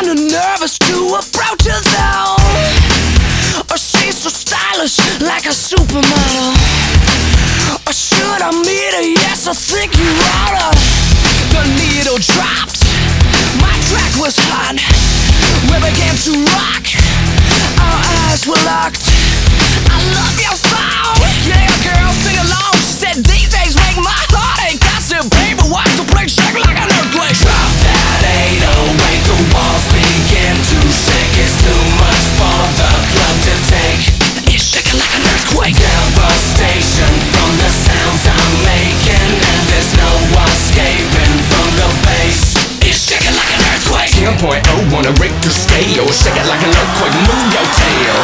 kinda nervous to approach her though. Or she's so stylish, like a supermodel. Or should I meet her? Yes, I think you oughta. The needle dropped, my track was hot. We began to rock, our eyes were locked. I love your song, yeah girl, sing along. She said these days make my heart ache. I said baby, watch the place shake like an earthquake. Drop that 808, the walls begin to shake. It's too much for the club to take. It's shaking like an earthquake. Devastation from the sounds I'm making, and there's no escaping from the bass. It's shaking like an earthquake. 10.0 on a Richter scale. Shake it like an earthquake, move your tail.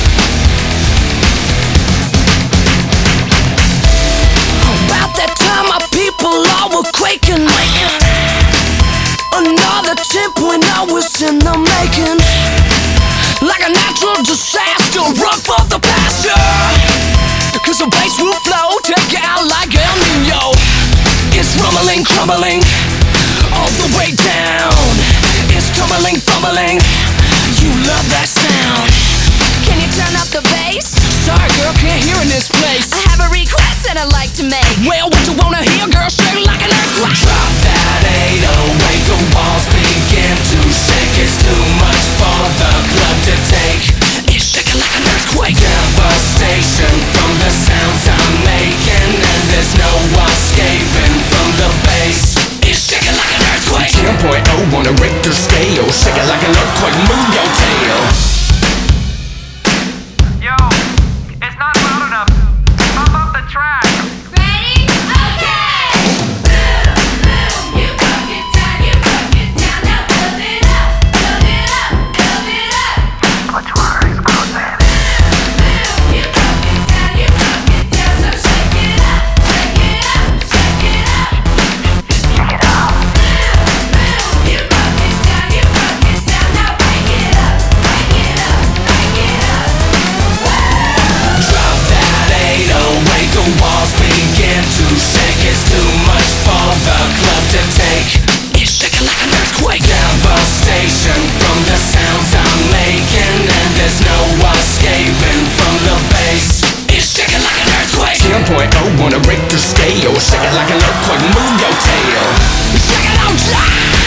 About that time my people all were quaking. Another tip when I was in the making. Like a natural disaster, run for the pasture. Cause the bass will flow, take it out like El Nino. It's rumbling, crumbling, all the way down. It's tumbling, fumbling. You love that sound. Can you turn up the bass? Sorry girl, can't hear in this place. I have a request that I'd like to make. Well, what you wanna hear, girl? Shake like an earthquake. Drop that 808, the walls begin to shake. It's too much for the club to take. It's shaking like an earthquake. Devastation from the sounds I'm making, and there's no escaping from the bass. It's shaking like an earthquake. 10.0 on a Richter scale. Shake it like an earthquake, move your tail. Yo, it's not loud enough. Pump up the track. Ready? Okay! Boom, boom, you broke it down, now build it up, build it up, build it up. Put your eyes closed, man. Boom, you broke it down, so shake it up, shake it up, shake it up. Check it out. Boom, you broke it down, now break it up, break it up, break it up. Drop that 808, the walls begin to shake. It's too much for the club to take. It's shaking like an earthquake. Devastation from the sounds I'm making, and there's no escaping from the bass. It's shaking like an earthquake. 10.0 on a Richter scale. Shake it like an earthquake, move your tail. Shake it out, yeah!